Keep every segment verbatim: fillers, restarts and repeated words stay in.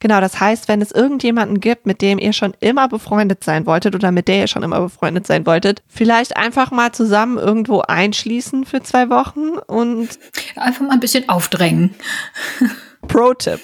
Genau, das heißt, wenn es irgendjemanden gibt, mit dem ihr schon immer befreundet sein wolltet oder mit der ihr schon immer befreundet sein wolltet, vielleicht einfach mal zusammen irgendwo einschließen für zwei Wochen und einfach mal ein bisschen aufdrängen. Pro-Tipp.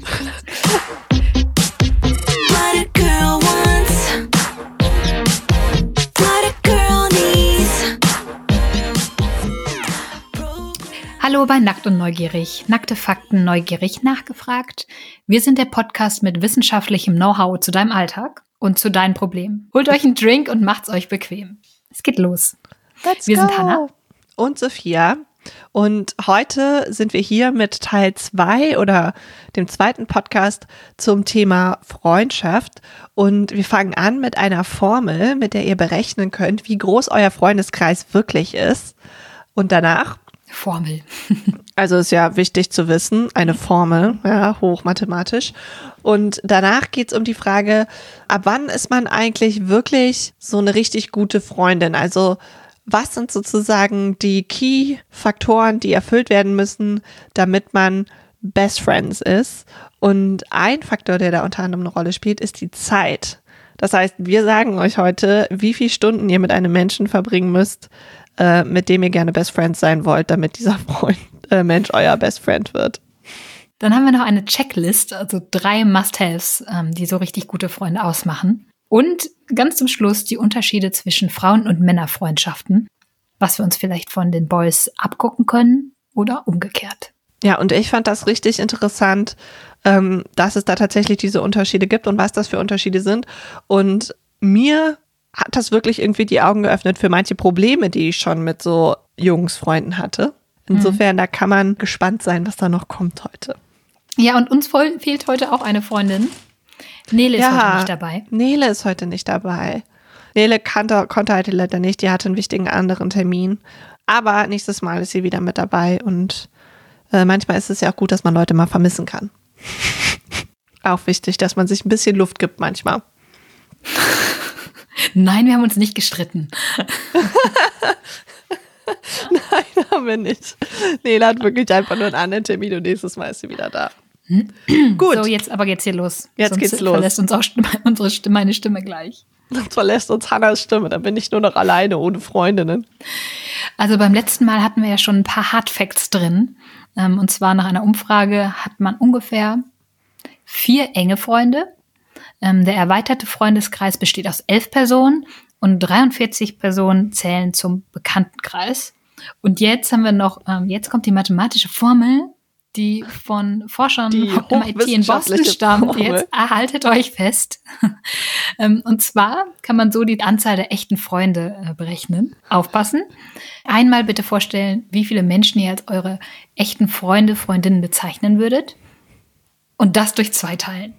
Hallo bei Nackt und Neugierig. Nackte Fakten neugierig nachgefragt. Wir sind der Podcast mit wissenschaftlichem Know-how zu deinem Alltag und zu deinen Problemen. Holt euch einen Drink und macht's euch bequem. Es geht los. Let's wir go. sind Hannah und Sophia. Und heute sind wir hier mit Teil zwei oder dem zweiten Podcast zum Thema Freundschaft. Und wir fangen an mit einer Formel, mit der ihr berechnen könnt, wie groß euer Freundeskreis wirklich ist. Und danach Formel. Also ist ja wichtig zu wissen, eine Formel, ja, hochmathematisch. Und danach geht es um die Frage, ab wann ist man eigentlich wirklich so eine richtig gute Freundin? Also was sind sozusagen die Key-Faktoren, die erfüllt werden müssen, damit man Best Friends ist? Und ein Faktor, der da unter anderem eine Rolle spielt, ist die Zeit. Das heißt, wir sagen euch heute, wie viele Stunden ihr mit einem Menschen verbringen müsst, äh, mit dem ihr gerne Best Friends sein wollt, damit dieser Freund, äh, Mensch euer Best Friend wird. Dann haben wir noch eine Checklist, also drei Must-Haves, ähm, die so richtig gute Freunde ausmachen. Und ganz zum Schluss die Unterschiede zwischen Frauen- und Männerfreundschaften, was wir uns vielleicht von den Boys abgucken können oder umgekehrt. Ja, und ich fand das richtig interessant, ähm, dass es da tatsächlich diese Unterschiede gibt und was das für Unterschiede sind. Und mir hat das wirklich irgendwie die Augen geöffnet für manche Probleme, die ich schon mit so Jungsfreunden hatte. Insofern, mhm. da kann man gespannt sein, was da noch kommt heute. Ja, und uns voll, fehlt heute auch eine Freundin. Nele ist ja, heute nicht dabei. Nele ist heute nicht dabei. Nele kannte, konnte heute leider nicht, die hatte einen wichtigen anderen Termin. Aber nächstes Mal ist sie wieder mit dabei und äh, manchmal ist es ja auch gut, dass man Leute mal vermissen kann. Auch wichtig, dass man sich ein bisschen Luft gibt manchmal. Nein, wir haben uns nicht gestritten. Nein, haben wir nicht. Nele hat wirklich einfach nur einen anderen Termin und nächstes Mal ist sie wieder da. Gut. So, jetzt aber jetzt hier los. Jetzt Sonst geht's los. Verlässt uns auch unsere Stimme, meine Stimme gleich. Sonst verlässt uns Hannas Stimme, dann bin ich nur noch alleine, ohne Freundinnen. Also beim letzten Mal hatten wir ja schon ein paar Hardfacts drin. Und zwar nach einer Umfrage hat man ungefähr vier enge Freunde. Der erweiterte Freundeskreis besteht aus elf Personen und dreiundvierzig Personen zählen zum Bekanntenkreis. Und jetzt haben wir noch, jetzt kommt die mathematische Formel, die von Forschern die vom M I T in Boston stammt. Formel. Jetzt haltet euch fest. Und zwar kann man so die Anzahl der echten Freunde berechnen. Aufpassen. Einmal bitte vorstellen, wie viele Menschen ihr als eure echten Freunde, Freundinnen bezeichnen würdet. Und das durch zwei teilen.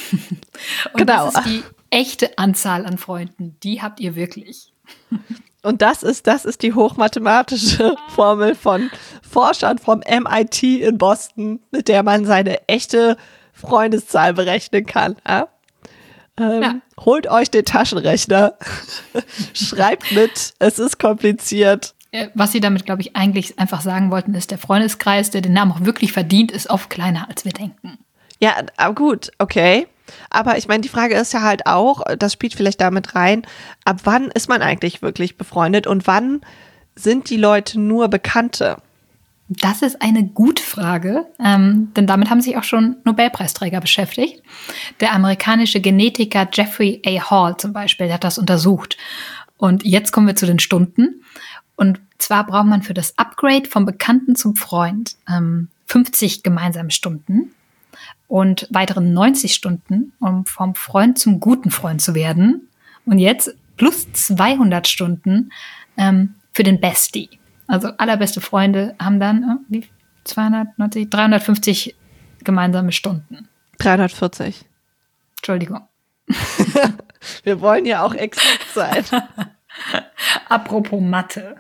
Und genau. Das ist die echte Anzahl an Freunden. Die habt ihr wirklich. Und das ist, das ist die hochmathematische Formel von Forschern vom M I T in Boston, mit der man seine echte Freundeszahl berechnen kann. Ja? Ähm, ja. Holt euch den Taschenrechner, schreibt mit, es ist kompliziert. Was sie damit, glaube ich, eigentlich einfach sagen wollten, ist, der Freundeskreis, der den Namen auch wirklich verdient, ist oft kleiner, als wir denken. Ja, aber gut, okay. Aber ich meine, die Frage ist ja halt auch, das spielt vielleicht damit rein, ab wann ist man eigentlich wirklich befreundet und wann sind die Leute nur Bekannte? Das ist eine gute Frage, ähm, denn damit haben sich auch schon Nobelpreisträger beschäftigt. Der amerikanische Genetiker Jeffrey A. Hall zum Beispiel, der hat das untersucht. Und jetzt kommen wir zu den Stunden. Und zwar braucht man für das Upgrade vom Bekannten zum Freund ähm, fünfzig gemeinsame Stunden. Und weitere neunzig Stunden, um vom Freund zum guten Freund zu werden. Und jetzt plus zweihundert Stunden ähm, für den Bestie. Also allerbeste Freunde haben dann äh, wie zweihundertneunzig, dreihundertfünfzig gemeinsame Stunden. dreihundertvierzig. Entschuldigung. Wir wollen ja auch exakt sein. Apropos Mathe.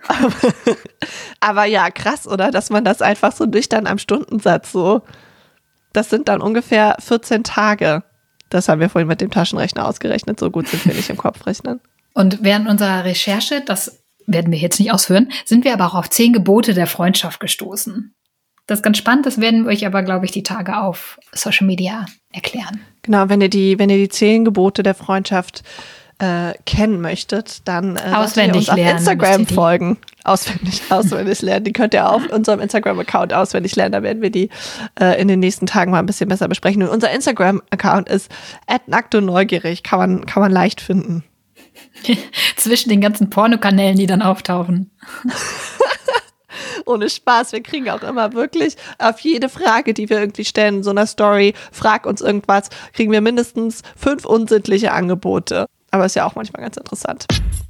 Aber ja, krass, oder? Dass man das einfach so nüchtern am Stundensatz so... Das sind dann ungefähr vierzehn Tage. Das haben wir vorhin mit dem Taschenrechner ausgerechnet. So gut sind wir nicht im Kopfrechnen. Und während unserer Recherche, das werden wir jetzt nicht ausführen, sind wir aber auch auf zehn Gebote der Freundschaft gestoßen. Das ist ganz spannend, das werden wir euch aber, glaube ich, die Tage auf Social Media erklären. Genau, wenn ihr die, wenn ihr die zehn Gebote der Freundschaft äh, kennen möchtet, dann äh, auswendig ihr uns lernen, auf Instagram folgen. Auswendig, auswendig lernen. Die könnt ihr auf unserem Instagram-Account auswendig lernen. Da werden wir die äh, in den nächsten Tagen mal ein bisschen besser besprechen. Und unser Instagram-Account ist at nackt und neugierig. Kann man, kann man leicht finden. Zwischen den ganzen Pornokanälen, die dann auftauchen. Ohne Spaß, wir kriegen auch immer wirklich auf jede Frage, die wir irgendwie stellen in so einer Story, frag uns irgendwas, kriegen wir mindestens fünf unsittliche Angebote. Aber ist ja auch manchmal ganz interessant.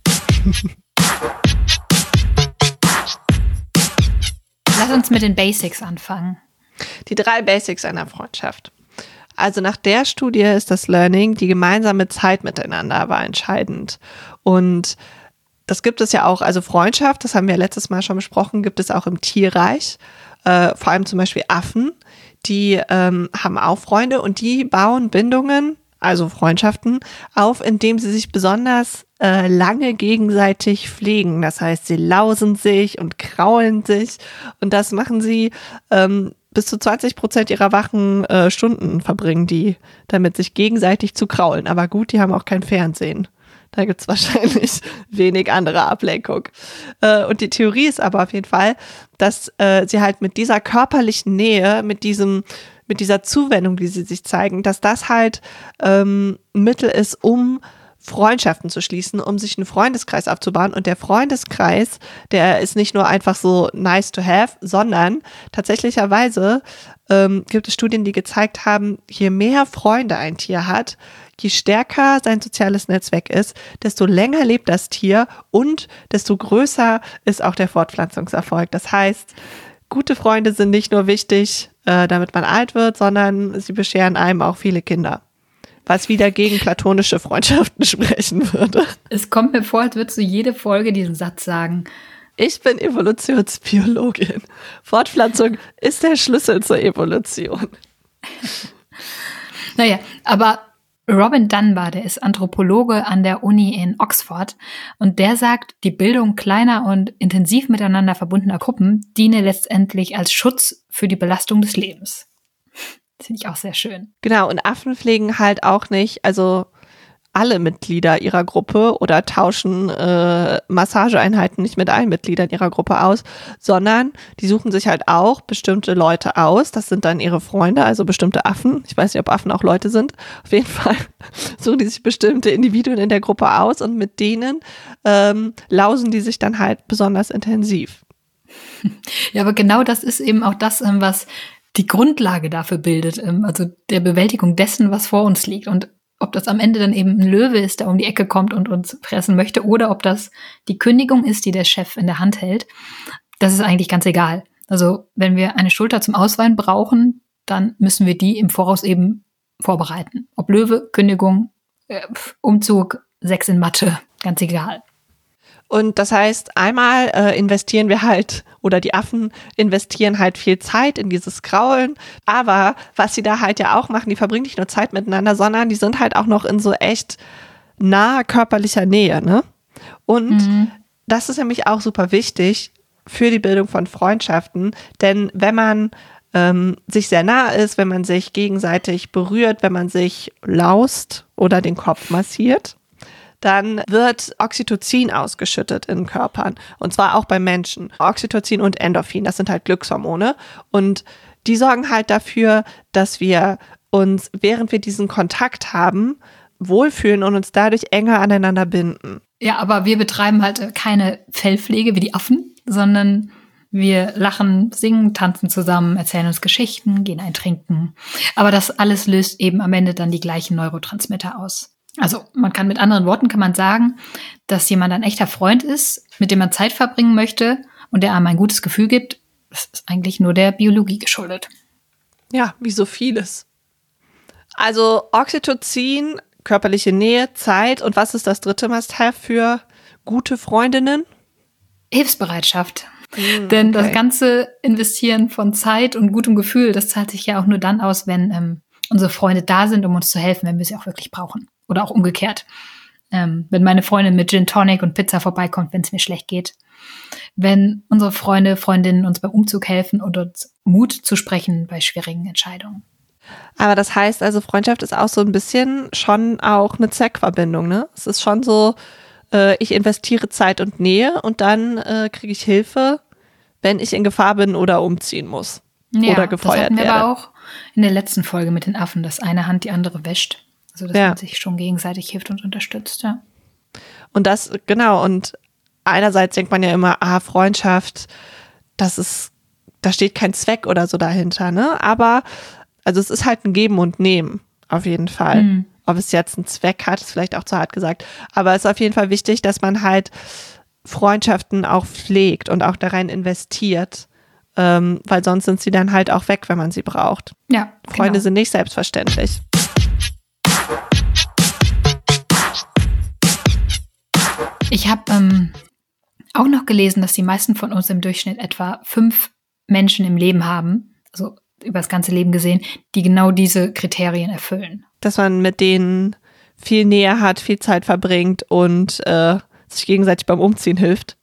Lass uns mit den Basics anfangen. Die drei Basics einer Freundschaft. Also nach der Studie ist das Learning, die gemeinsame Zeit miteinander war entscheidend. Und das gibt es ja auch, also Freundschaft, das haben wir letztes Mal schon besprochen, gibt es auch im Tierreich. Äh, vor allem zum Beispiel Affen, die ähm, haben auch Freunde und die bauen Bindungen, also Freundschaften, auf, indem sie sich besonders äh, lange gegenseitig pflegen. Das heißt, sie lausen sich und kraulen sich und das machen sie ähm, bis zu zwanzig Prozent ihrer wachen äh, Stunden verbringen die, damit sich gegenseitig zu kraulen. Aber gut, die haben auch kein Fernsehen. Da gibt's wahrscheinlich wenig andere Ablenkung. Äh, und die Theorie ist aber auf jeden Fall, dass äh, sie halt mit dieser körperlichen Nähe, mit diesem, mit dieser Zuwendung, die sie sich zeigen, dass das halt ähm, ein Mittel ist, um Freundschaften zu schließen, um sich einen Freundeskreis aufzubauen. Und der Freundeskreis, der ist nicht nur einfach so nice to have, sondern tatsächlicherweise ähm, gibt es Studien, die gezeigt haben, je mehr Freunde ein Tier hat, je stärker sein soziales Netzwerk ist, desto länger lebt das Tier und desto größer ist auch der Fortpflanzungserfolg. Das heißt, gute Freunde sind nicht nur wichtig, äh, damit man alt wird, sondern sie bescheren einem auch viele Kinder. Was wieder gegen platonische Freundschaften sprechen würde. Es kommt mir vor, als würdest du jede Folge diesen Satz sagen. Ich bin Evolutionsbiologin. Fortpflanzung ist der Schlüssel zur Evolution. Naja, aber Robin Dunbar, der ist Anthropologe an der Uni in Oxford und der sagt, die Bildung kleiner und intensiv miteinander verbundener Gruppen diene letztendlich als Schutz für die Belastung des Lebens. Das finde ich auch sehr schön. Genau, und Affen pflegen halt auch nicht, also alle Mitglieder ihrer Gruppe oder tauschen äh, Massageeinheiten nicht mit allen Mitgliedern ihrer Gruppe aus, sondern die suchen sich halt auch bestimmte Leute aus. Das sind dann ihre Freunde, also bestimmte Affen. Ich weiß nicht, ob Affen auch Leute sind. Auf jeden Fall suchen die sich bestimmte Individuen in der Gruppe aus und mit denen ähm, lausen die sich dann halt besonders intensiv. Ja, aber genau das ist eben auch das, was die Grundlage dafür bildet, also der Bewältigung dessen, was vor uns liegt. Und ob das am Ende dann eben ein Löwe ist, der um die Ecke kommt und uns fressen möchte, oder ob das die Kündigung ist, die der Chef in der Hand hält, das ist eigentlich ganz egal. Also wenn wir eine Schulter zum Ausweinen brauchen, dann müssen wir die im Voraus eben vorbereiten. Ob Löwe, Kündigung, äh, Umzug, Sechs in Mathe, ganz egal. Und das heißt, einmal äh, investieren wir halt, oder die Affen investieren halt viel Zeit in dieses Kraulen. Aber was sie da halt ja auch machen, die verbringen nicht nur Zeit miteinander, sondern die sind halt auch noch in so echt naher körperlicher Nähe, ne? Und mhm. das ist nämlich auch super wichtig für die Bildung von Freundschaften. Denn wenn man ähm, sich sehr nah ist, wenn man sich gegenseitig berührt, wenn man sich laust oder den Kopf massiert, dann wird Oxytocin ausgeschüttet in Körpern. Und zwar auch bei Menschen. Oxytocin und Endorphin, das sind halt Glückshormone. Und die sorgen halt dafür, dass wir uns, während wir diesen Kontakt haben, wohlfühlen und uns dadurch enger aneinander binden. Ja, aber wir betreiben halt keine Fellpflege wie die Affen, sondern wir lachen, singen, tanzen zusammen, erzählen uns Geschichten, gehen ein Trinken. Aber das alles löst eben am Ende dann die gleichen Neurotransmitter aus. Also man kann mit anderen Worten kann man sagen, dass jemand ein echter Freund ist, mit dem man Zeit verbringen möchte und der einem ein gutes Gefühl gibt. Das ist eigentlich nur der Biologie geschuldet. Ja, wie so vieles. Also Oxytocin, körperliche Nähe, Zeit und was ist das dritte Must-have für gute Freundinnen? Hilfsbereitschaft. Mm, Denn okay. das ganze Investieren von Zeit und gutem Gefühl, das zahlt sich ja auch nur dann aus, wenn ähm, unsere Freunde da sind, um uns zu helfen, wenn wir sie auch wirklich brauchen. Oder auch umgekehrt. Ähm, wenn meine Freundin mit Gin Tonic und Pizza vorbeikommt, wenn es mir schlecht geht. wenn unsere Freunde, Freundinnen uns beim Umzug helfen und uns Mut zu sprechen bei schwierigen Entscheidungen. Aber das heißt also, Freundschaft ist auch so ein bisschen schon auch eine Zweckverbindung, ne? Es ist schon so, äh, ich investiere Zeit und Nähe und dann äh, kriege ich Hilfe, wenn ich in Gefahr bin oder umziehen muss. Ja, oder gefeuert das hatten wir werde. aber auch in der letzten Folge mit den Affen, dass eine Hand die andere wäscht. Also dass Ja. man sich schon gegenseitig hilft und unterstützt, ja. Und das, genau, und einerseits denkt man ja immer, ah, Freundschaft, das ist, da steht kein Zweck oder so dahinter, ne? Aber, also es ist halt ein Geben und Nehmen, auf jeden Fall. Mhm. Ob es jetzt einen Zweck hat, ist vielleicht auch zu hart gesagt. Aber es ist auf jeden Fall wichtig, dass man halt Freundschaften auch pflegt und auch da rein investiert. Ähm, weil sonst sind sie dann halt auch weg, wenn man sie braucht. Ja, Freunde genau. sind nicht selbstverständlich. Ich habe ähm, auch noch gelesen, dass die meisten von uns im Durchschnitt etwa fünf Menschen im Leben haben, also über das ganze Leben gesehen, die genau diese Kriterien erfüllen. Dass man mit denen viel Nähe hat, viel Zeit verbringt und äh, sich gegenseitig beim Umziehen hilft.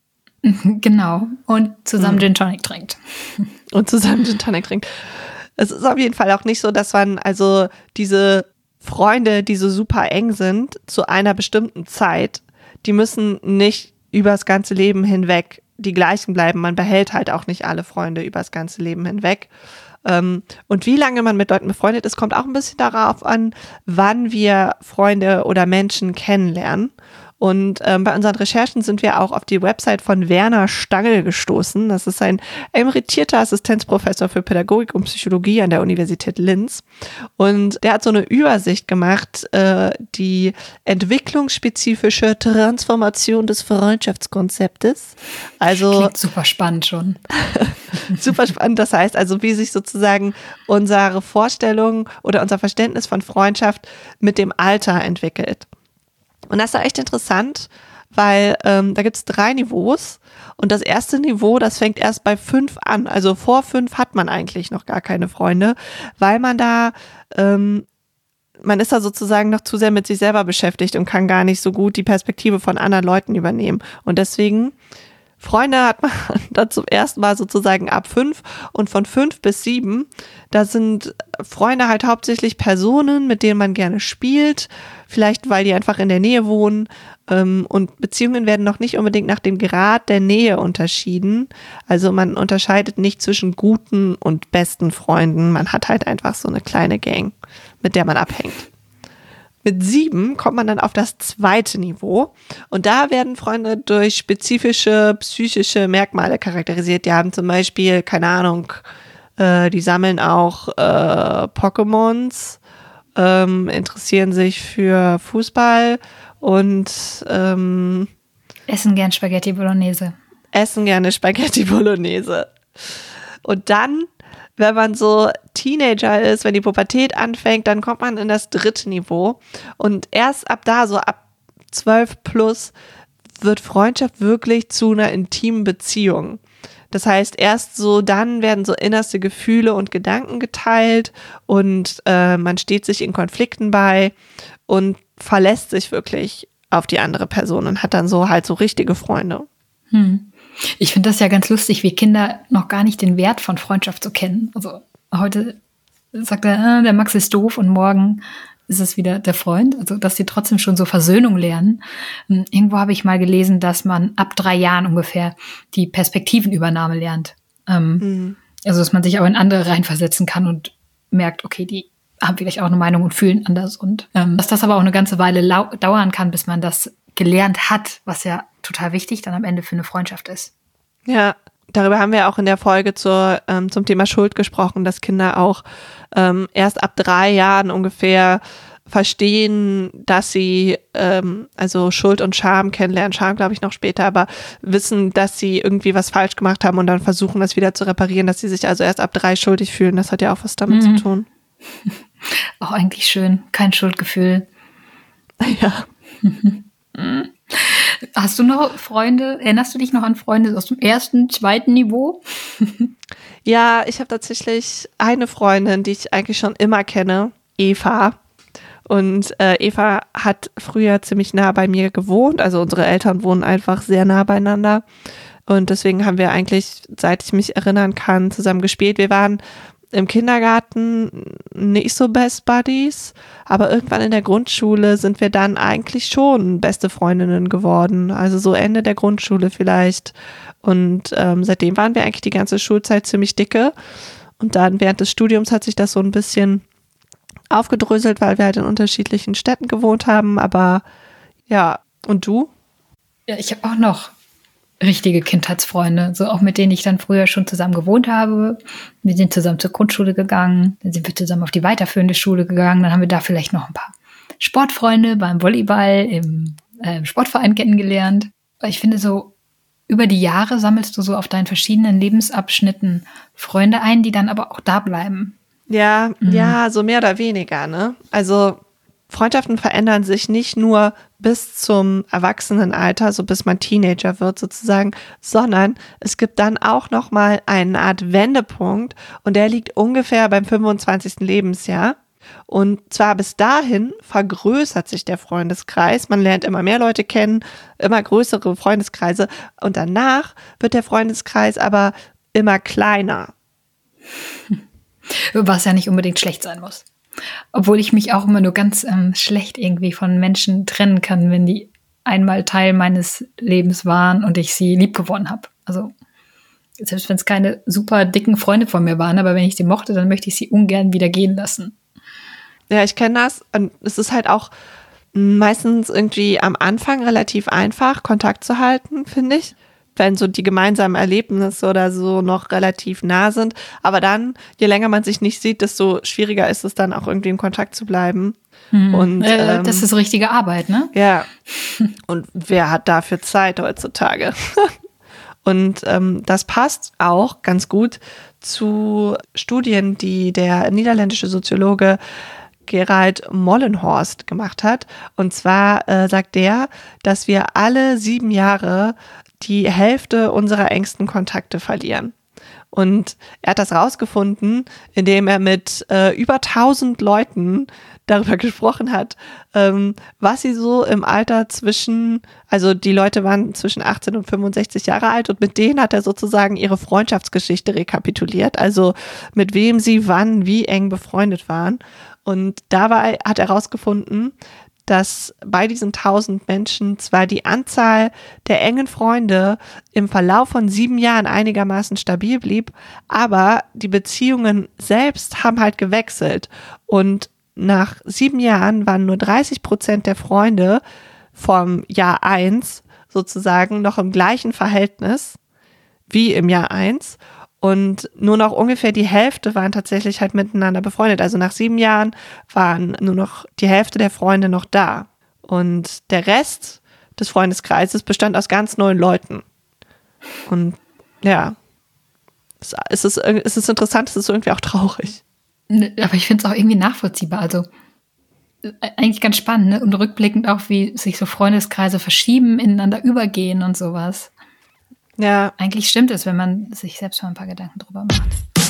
Genau. Und zusammen Mhm. Gin Tonic trinkt. Und zusammen Gin Tonic trinkt. Es ist auf jeden Fall auch nicht so, dass man also diese Freunde, die so super eng sind, zu einer bestimmten Zeit, die müssen nicht übers ganze Leben hinweg die gleichen bleiben. Man behält halt auch nicht alle Freunde übers ganze Leben hinweg. Ähm, und wie lange man mit Leuten befreundet ist, kommt auch ein bisschen darauf an, wann wir Freunde oder Menschen kennenlernen. Und ähm, bei unseren Recherchen sind wir auch auf die Website von Werner Stangl gestoßen. Das ist ein emeritierter Assistenzprofessor für Pädagogik und Psychologie an der Universität Linz. Und der hat so eine Übersicht gemacht, äh, die entwicklungsspezifische Transformation des Freundschaftskonzeptes. Also Klingt super spannend schon. super spannend. Das heißt also, wie sich sozusagen unsere Vorstellung oder unser Verständnis von Freundschaft mit dem Alter entwickelt. Und das ist echt interessant, weil ähm, da gibt es drei Niveaus und das erste Niveau, das fängt erst bei fünf an. Also vor fünf hat man eigentlich noch gar keine Freunde, weil man da, ähm, man ist da sozusagen noch zu sehr mit sich selber beschäftigt und kann gar nicht so gut die Perspektive von anderen Leuten übernehmen. Und deswegen, Freunde hat man dann zum ersten Mal sozusagen ab fünf und von fünf bis sieben, da sind Freunde halt hauptsächlich Personen, mit denen man gerne spielt, vielleicht weil die einfach in der Nähe wohnen, ähm, und Beziehungen werden noch nicht unbedingt nach dem Grad der Nähe unterschieden. Also man unterscheidet nicht zwischen guten und besten Freunden, man hat halt einfach so eine kleine Gang, mit der man abhängt. Mit sieben kommt man dann auf das zweite Niveau und da werden Freunde durch spezifische psychische Merkmale charakterisiert. Die haben zum Beispiel, keine Ahnung, äh, die sammeln auch äh, Pokémons, ähm, interessieren sich für Fußball und ähm, Essen gern Spaghetti Bolognese. essen gerne Spaghetti Bolognese. Und dann, wenn man so Teenager ist, wenn die Pubertät anfängt, dann kommt man in das dritte Niveau. Und erst ab da, so ab zwölf plus, wird Freundschaft wirklich zu einer intimen Beziehung. Das heißt, erst so dann werden so innerste Gefühle und Gedanken geteilt und äh, man steht sich in Konflikten bei und verlässt sich wirklich auf die andere Person und hat dann so halt so richtige Freunde. Hm. Ich finde das ja ganz lustig, wie Kinder noch gar nicht den Wert von Freundschaft so kennen. Also heute sagt er, äh, der Max ist doof und morgen ist es wieder der Freund. Also dass sie trotzdem schon so Versöhnung lernen. Ähm, irgendwo habe ich mal gelesen, dass man ab drei Jahren ungefähr die Perspektivenübernahme lernt. Ähm, mhm. Also dass man sich auch in andere reinversetzen kann und merkt, okay, die haben vielleicht auch eine Meinung und fühlen anders. Und ähm, dass das aber auch eine ganze Weile lau- dauern kann, bis man das gelernt hat, was ja total wichtig dann am Ende für eine Freundschaft ist. Ja, darüber haben wir auch in der Folge zur, ähm, zum Thema Schuld gesprochen, dass Kinder auch ähm, erst ab drei Jahren ungefähr verstehen, dass sie ähm, also Schuld und Scham kennenlernen, Scham glaube ich noch später, aber wissen, dass sie irgendwie was falsch gemacht haben und dann versuchen, das wieder zu reparieren, dass sie sich also erst ab drei schuldig fühlen. Das hat ja auch was damit mhm. zu tun. Auch eigentlich schön, kein Schuldgefühl. Ja. Hast du noch Freunde, erinnerst du dich noch an Freunde aus dem ersten, zweiten Niveau? Ja, ich habe tatsächlich eine Freundin, die ich eigentlich schon immer kenne, Eva. Und äh, Eva hat früher ziemlich nah bei mir gewohnt, also unsere Eltern wohnen einfach sehr nah beieinander. Und deswegen haben wir eigentlich, seit ich mich erinnern kann, zusammen gespielt. Wir waren im Kindergarten nicht so Best Buddies, aber irgendwann in der Grundschule sind wir dann eigentlich schon beste Freundinnen geworden. Also so Ende der Grundschule vielleicht. Und ähm, seitdem waren wir eigentlich die ganze Schulzeit ziemlich dicke. Und dann während des Studiums hat sich das so ein bisschen aufgedröselt, weil wir halt in unterschiedlichen Städten gewohnt haben. Aber ja, und du? Ja, ich habe auch noch richtige Kindheitsfreunde, so auch mit denen ich dann früher schon zusammen gewohnt habe. Wir sind zusammen zur Grundschule gegangen, dann sind wir zusammen auf die weiterführende Schule gegangen, dann haben wir da vielleicht noch ein paar Sportfreunde beim Volleyball im äh, Sportverein kennengelernt. Ich finde so, über die Jahre sammelst du so auf deinen verschiedenen Lebensabschnitten Freunde ein, die dann aber auch da bleiben. Ja, Mhm. ja, so mehr oder weniger, ne? Also Freundschaften verändern sich nicht nur bis zum Erwachsenenalter, so bis man Teenager wird sozusagen, sondern es gibt dann auch nochmal eine Art Wendepunkt und der liegt ungefähr beim fünfundzwanzigsten Lebensjahr. Und zwar bis dahin vergrößert sich der Freundeskreis, man lernt immer mehr Leute kennen, immer größere Freundeskreise und danach wird der Freundeskreis aber immer kleiner. Was ja nicht unbedingt schlecht sein muss. Obwohl ich mich auch immer nur ganz ähm, schlecht irgendwie von Menschen trennen kann, wenn die einmal Teil meines Lebens waren und ich sie liebgewonnen habe. Also selbst wenn es keine super dicken Freunde von mir waren, aber wenn ich sie mochte, dann möchte ich sie ungern wieder gehen lassen. Ja, ich kenne das. Und es ist halt auch meistens irgendwie am Anfang relativ einfach, Kontakt zu halten, finde ich. Wenn so die gemeinsamen Erlebnisse oder so noch relativ nah sind. Aber dann, je länger man sich nicht sieht, desto schwieriger ist es dann auch irgendwie in Kontakt zu bleiben. Hm. Und, äh, ähm, das ist richtige Arbeit, ne? Ja. Und wer hat dafür Zeit heutzutage? Und ähm, das passt auch ganz gut zu Studien, die der niederländische Soziologe Gerald Mollenhorst gemacht hat. Und zwar äh, sagt der, dass wir alle sieben Jahre die Hälfte unserer engsten Kontakte verlieren. Und er hat das rausgefunden, indem er mit äh, über tausend Leuten darüber gesprochen hat, ähm, was sie so im Alter zwischen, also die Leute waren zwischen achtzehn und fünfundsechzig Jahre alt und mit denen hat er sozusagen ihre Freundschaftsgeschichte rekapituliert, also mit wem sie wann wie eng befreundet waren. Und dabei hat er herausgefunden, dass bei diesen tausend Menschen zwar die Anzahl der engen Freunde im Verlauf von sieben Jahren einigermaßen stabil blieb, aber die Beziehungen selbst haben halt gewechselt. Und nach sieben Jahren waren nur dreißig Prozent der Freunde vom Jahr eins sozusagen noch im gleichen Verhältnis wie im Jahr eins. Und nur noch ungefähr die Hälfte waren tatsächlich halt miteinander befreundet. Also nach sieben Jahren waren nur noch die Hälfte der Freunde noch da. Und der Rest des Freundeskreises bestand aus ganz neuen Leuten. Und ja, es ist, es ist interessant, es ist irgendwie auch traurig. Aber ich finde es auch irgendwie nachvollziehbar. Also eigentlich ganz spannend, ne? Und rückblickend auch, wie sich so Freundeskreise verschieben, ineinander übergehen und sowas. Ja. Eigentlich stimmt es, wenn man sich selbst mal ein paar Gedanken drüber macht.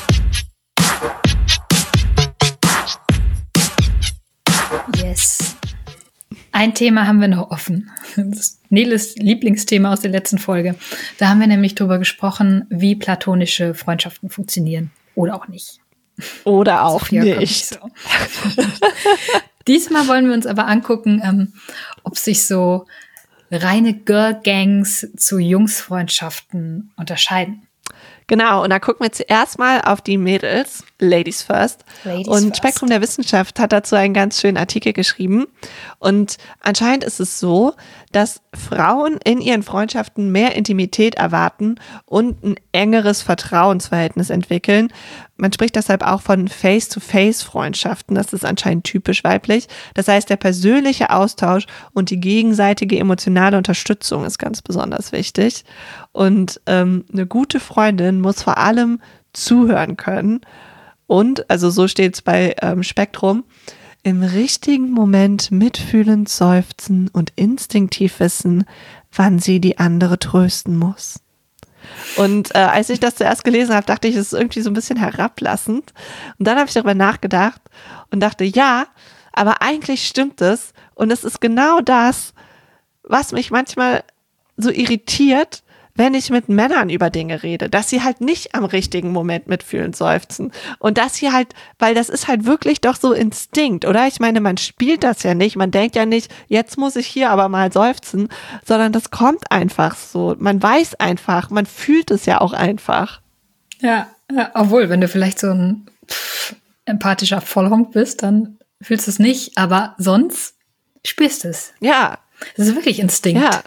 Yes. Ein Thema haben wir noch offen. Das ist Neles Lieblingsthema aus der letzten Folge. Da haben wir nämlich drüber gesprochen, wie platonische Freundschaften funktionieren. Oder auch nicht. Oder auch Sophia nicht. nicht so. Diesmal wollen wir uns aber angucken, ähm, ob sich so reine Girl-Gangs zu Jungsfreundschaften unterscheiden. Genau, und da gucken wir zuerst mal auf die Mädels, Ladies first. Ladies und first. Spektrum der Wissenschaft hat dazu einen ganz schönen Artikel geschrieben. Und anscheinend ist es so, dass Frauen in ihren Freundschaften mehr Intimität erwarten und ein engeres Vertrauensverhältnis entwickeln. Man spricht deshalb auch von Face-to-Face-Freundschaften. Das ist anscheinend typisch weiblich. Das heißt, der persönliche Austausch und die gegenseitige emotionale Unterstützung ist ganz besonders wichtig. Und ähm, eine gute Freundin muss vor allem zuhören können. Und, also so steht es bei ähm, Spektrum, im richtigen Moment mitfühlend seufzen und instinktiv wissen, wann sie die andere trösten muss. Und äh, als ich das zuerst gelesen habe, dachte ich, es ist irgendwie so ein bisschen herablassend. Und dann habe ich darüber nachgedacht und dachte, ja, aber eigentlich stimmt es. Und es ist genau das, was mich manchmal so irritiert, wenn ich mit Männern über Dinge rede, dass sie halt nicht am richtigen Moment mitfühlen, seufzen. Und dass sie halt, weil das ist halt wirklich doch so Instinkt, oder? Ich meine, man spielt das ja nicht, man denkt ja nicht, jetzt muss ich hier aber mal seufzen, sondern das kommt einfach so. Man weiß einfach, man fühlt es ja auch einfach. Ja, ja, obwohl, wenn du vielleicht so ein pff, empathischer Vollhonk bist, dann fühlst du es nicht, aber sonst spürst du es. Ja. Das ist wirklich Instinkt. Ja.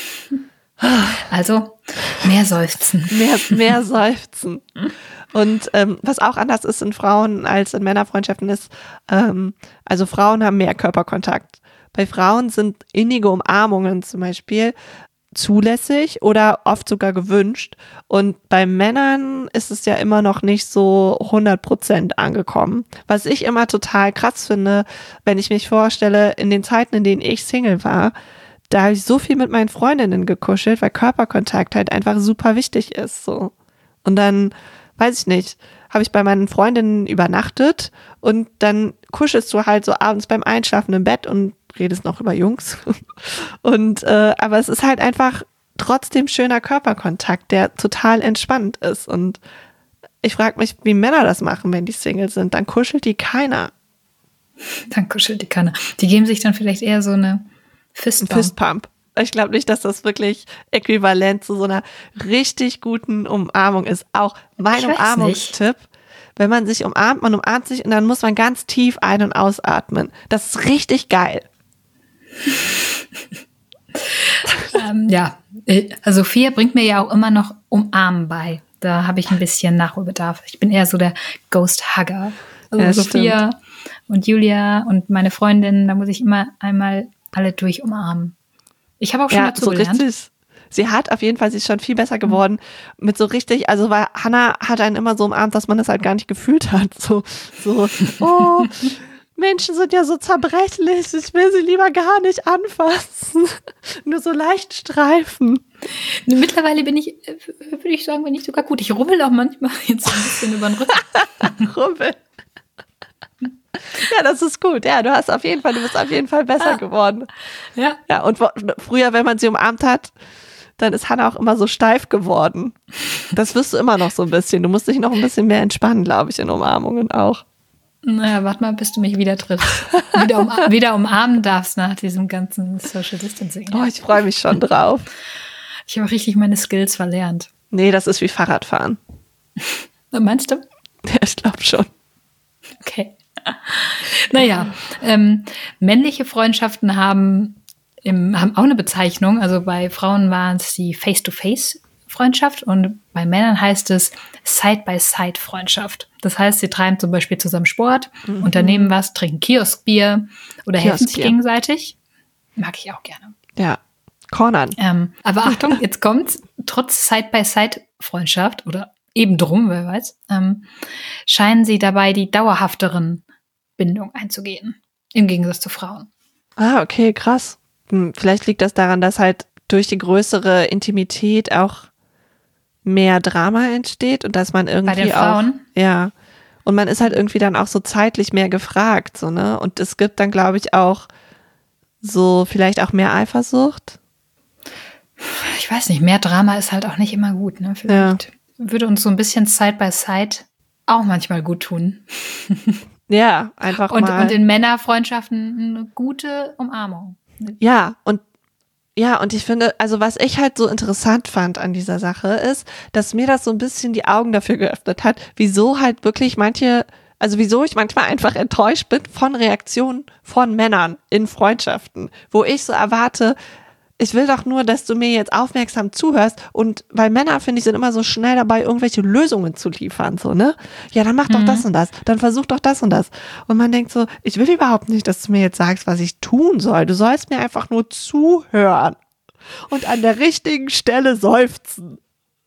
Also mehr seufzen. Mehr, mehr seufzen. Und ähm, was auch anders ist in Frauen als in Männerfreundschaften ist, ähm, also Frauen haben mehr Körperkontakt. Bei Frauen sind innige Umarmungen zum Beispiel zulässig oder oft sogar gewünscht. Und bei Männern ist es ja immer noch nicht so hundert Prozent angekommen. Was ich immer total krass finde, wenn ich mich vorstelle, in den Zeiten, in denen ich Single war, da habe ich so viel mit meinen Freundinnen gekuschelt, weil Körperkontakt halt einfach super wichtig ist. So. Und dann, weiß ich nicht, habe ich bei meinen Freundinnen übernachtet und dann kuschelst du halt so abends beim Einschlafen im Bett und redest noch über Jungs. Und äh, aber es ist halt einfach trotzdem schöner Körperkontakt, der total entspannt ist. Und ich frage mich, wie Männer das machen, wenn die Single sind. Dann kuschelt die keiner. Dann kuschelt die keiner. Die geben sich dann vielleicht eher so eine Fistbump. Fistpump. Ich glaube nicht, dass das wirklich äquivalent zu so einer richtig guten Umarmung ist. Auch mein Umarmungstipp, wenn man sich umarmt, man umarmt sich und dann muss man ganz tief ein- und ausatmen. Das ist richtig geil. ähm, ja, also Sophia bringt mir ja auch immer noch Umarmen bei. Da habe ich ein bisschen Nachholbedarf. Ich bin eher so der Ghost-Hugger. Also ja, Sophia stimmt. Und Julia und meine Freundin, da muss ich immer einmal alle durch umarmen. Ich habe auch schon ja, dazu so gelernt. Richtig. Sie hat auf jeden Fall, sie ist schon viel besser geworden mhm. mit so richtig, also weil Hannah hat einen immer so umarmt, dass man das halt gar nicht gefühlt hat. So, so, oh, Menschen sind ja so zerbrechlich, ich will sie lieber gar nicht anfassen. Nur so leicht streifen. Mittlerweile bin ich, würde ich sagen, bin ich sogar gut. Ich rubbel auch manchmal jetzt ein bisschen über den Rücken. Rubbel. Ja, das ist gut. Ja, du hast auf jeden Fall, du bist auf jeden Fall besser ah. geworden. Ja. Ja, und wo, früher, wenn man sie umarmt hat, dann ist Hannah auch immer so steif geworden. Das wirst du immer noch so ein bisschen. Du musst dich noch ein bisschen mehr entspannen, glaube ich, in Umarmungen auch. Naja, warte mal, bis du mich wieder triffst. Wieder, um, wieder umarmen darfst nach diesem ganzen Social Distancing. Oh, ich freue mich schon drauf. Ich habe richtig meine Skills verlernt. Nee, das ist wie Fahrradfahren. Meinst du? Ja, ich glaube schon. Okay. Naja, ähm, männliche Freundschaften haben, im, haben auch eine Bezeichnung. Also bei Frauen waren es die Face-to-Face-Freundschaft und bei Männern heißt es Side-by-Side-Freundschaft. Das heißt, sie treiben zum Beispiel zusammen Sport, mhm. unternehmen was, trinken Kioskbier oder helfen sich gegenseitig. Mag ich auch gerne. Ja, cornern. Ähm, aber Achtung, jetzt kommt's. Trotz Side-by-Side-Freundschaft oder eben drum, wer weiß, ähm, scheinen sie dabei die dauerhafteren Bindung einzugehen, im Gegensatz zu Frauen. Ah, okay, krass. Hm, vielleicht liegt das daran, dass halt durch die größere Intimität auch mehr Drama entsteht und dass man irgendwie bei den Frauen? Auch, ja, und man ist halt irgendwie dann auch so zeitlich mehr gefragt, so, ne? Und es gibt dann, glaube ich, auch so vielleicht auch mehr Eifersucht. Ich weiß nicht, mehr Drama ist halt auch nicht immer gut, ne? Vielleicht ja. würde uns so ein bisschen Side by Side auch manchmal gut tun. Ja, einfach und, mal. Und in Männerfreundschaften eine gute Umarmung. Ja, und ja, und ich finde, also was ich halt so interessant fand an dieser Sache ist, dass mir das so ein bisschen die Augen dafür geöffnet hat, wieso halt wirklich manche, also wieso ich manchmal einfach enttäuscht bin von Reaktionen von Männern in Freundschaften, wo ich so erwarte, ich will doch nur, dass du mir jetzt aufmerksam zuhörst und weil Männer, finde ich, sind immer so schnell dabei, irgendwelche Lösungen zu liefern, so, ne? Ja, dann mach doch mhm. das und das, dann versuch doch das und das. Und man denkt so, ich will überhaupt nicht, dass du mir jetzt sagst, was ich tun soll. Du sollst mir einfach nur zuhören und an der richtigen Stelle seufzen.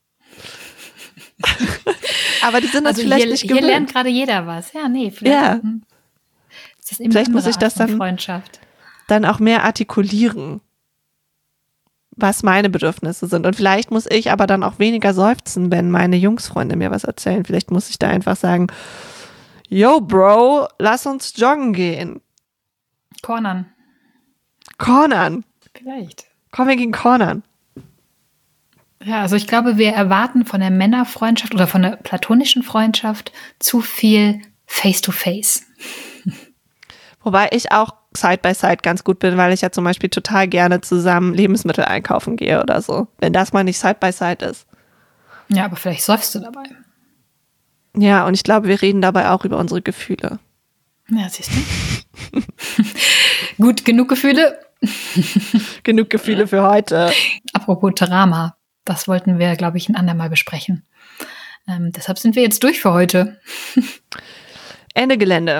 Aber die sind das also vielleicht hier, nicht gewöhnt. Hier lernt gerade jeder was. Ja, nee, vielleicht ja. ist das eben vielleicht muss ich das dann, Freundschaft. dann auch mehr artikulieren, was meine Bedürfnisse sind. Und vielleicht muss ich aber dann auch weniger seufzen, wenn meine Jungsfreunde mir was erzählen. Vielleicht muss ich da einfach sagen, yo, Bro, lass uns joggen gehen. Cornern. Cornern. Vielleicht. Komm, wir gehen cornern. Ja, also ich glaube, wir erwarten von der Männerfreundschaft oder von der platonischen Freundschaft zu viel Face-to-Face. Wobei ich auch Side by Side ganz gut bin, weil ich ja zum Beispiel total gerne zusammen Lebensmittel einkaufen gehe oder so. Wenn das mal nicht Side by Side ist. Ja, aber vielleicht säufst du dabei. Ja, und ich glaube, wir reden dabei auch über unsere Gefühle. Ja, siehst du. Gut, genug Gefühle. Genug Gefühle für heute. Apropos Drama, das wollten wir, glaube ich, ein andermal besprechen. Ähm, deshalb sind wir jetzt durch für heute. Ende Gelände.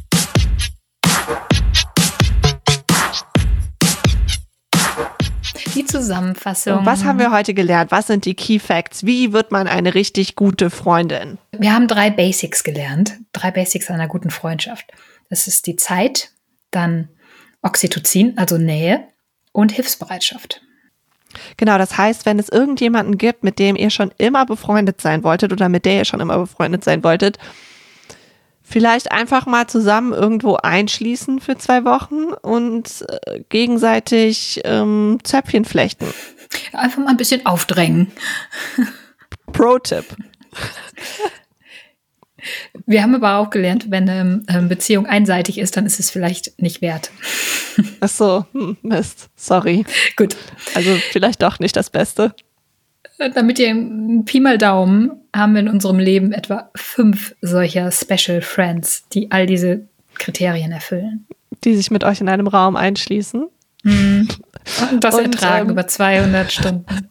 Die Zusammenfassung. Und was haben wir heute gelernt? Was sind die Key Facts? Wie wird man eine richtig gute Freundin? Wir haben drei Basics gelernt. Drei Basics einer guten Freundschaft. Das ist die Zeit, dann Oxytocin, also Nähe und Hilfsbereitschaft. Genau, das heißt, wenn es irgendjemanden gibt, mit dem ihr schon immer befreundet sein wolltet oder mit der ihr schon immer befreundet sein wolltet, vielleicht einfach mal zusammen irgendwo einschließen für zwei Wochen und äh, gegenseitig ähm, Zöpfchen flechten. Einfach mal ein bisschen aufdrängen. Pro-Tipp. Wir haben aber auch gelernt, wenn eine Beziehung einseitig ist, dann ist es vielleicht nicht wert. Ach so, hm, Mist, sorry. Gut. Also vielleicht doch nicht das Beste. Damit ihr einen Pi mal Daumen, haben wir in unserem Leben etwa fünf solcher Special Friends, die all diese Kriterien erfüllen. Die sich mit euch in einem Raum einschließen. Mhm. Und das Und, ertragen ähm, über zweihundert Stunden.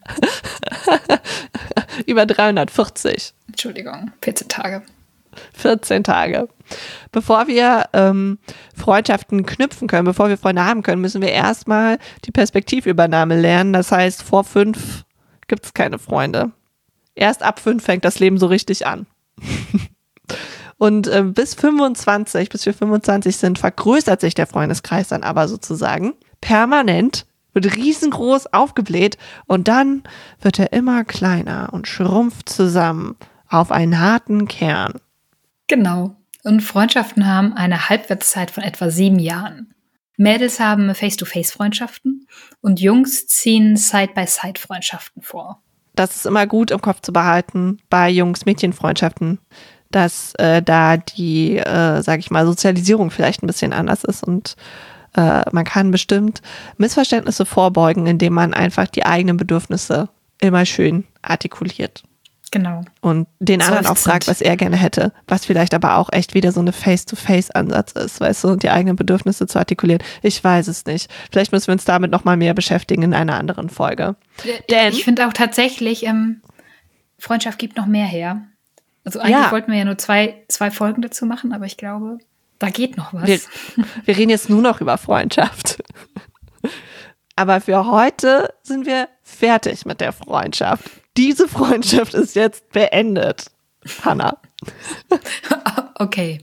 Über dreihundertvierzig. Entschuldigung, vierzehn Tage. vierzehn Tage. Bevor wir ähm, Freundschaften knüpfen können, bevor wir Freunde haben können, müssen wir erstmal die Perspektivübernahme lernen. Das heißt, vor fünf gibt es keine Freunde. Erst ab fünf fängt das Leben so richtig an. Und äh, bis fünfundzwanzig, bis wir fünfundzwanzig sind, vergrößert sich der Freundeskreis dann aber sozusagen permanent, wird riesengroß aufgebläht und dann wird er immer kleiner und schrumpft zusammen auf einen harten Kern. Genau. Und Freundschaften haben eine Halbwertszeit von etwa sieben Jahren. Mädels haben Face-to-Face-Freundschaften und Jungs ziehen Side-by-Side-Freundschaften vor. Das ist immer gut im Kopf zu behalten bei Jungs-Mädchen-Freundschaften, dass äh, da die, äh, sag ich mal, Sozialisierung vielleicht ein bisschen anders ist und äh, man kann bestimmt Missverständnisse vorbeugen, indem man einfach die eigenen Bedürfnisse immer schön artikuliert. Genau. Und den anderen auch fragt, was er gerne hätte, was vielleicht aber auch echt wieder so eine Face-to-Face-Ansatz ist, weißt du, die eigenen Bedürfnisse zu artikulieren. Ich weiß es nicht. Vielleicht müssen wir uns damit nochmal mehr beschäftigen in einer anderen Folge. Denn ich finde auch tatsächlich, ähm, Freundschaft gibt noch mehr her. Also eigentlich ja. wollten wir ja nur zwei, zwei Folgen dazu machen, aber ich glaube, da geht noch was. Wir, wir reden jetzt nur noch über Freundschaft. Aber für heute sind wir fertig mit der Freundschaft. Diese Freundschaft ist jetzt beendet, Hannah. Okay.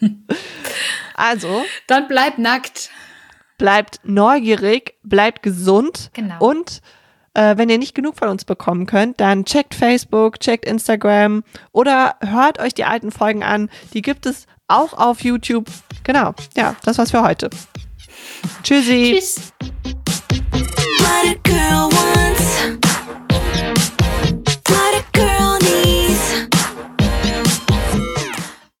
Also. Dann bleibt nackt. Bleibt neugierig, bleibt gesund. Genau. Und äh, wenn ihr nicht genug von uns bekommen könnt, dann checkt Facebook, checkt Instagram oder hört euch die alten Folgen an. Die gibt es auch auf YouTube. Genau. Ja, das war's für heute. Tschüssi. Tschüss. Let it go.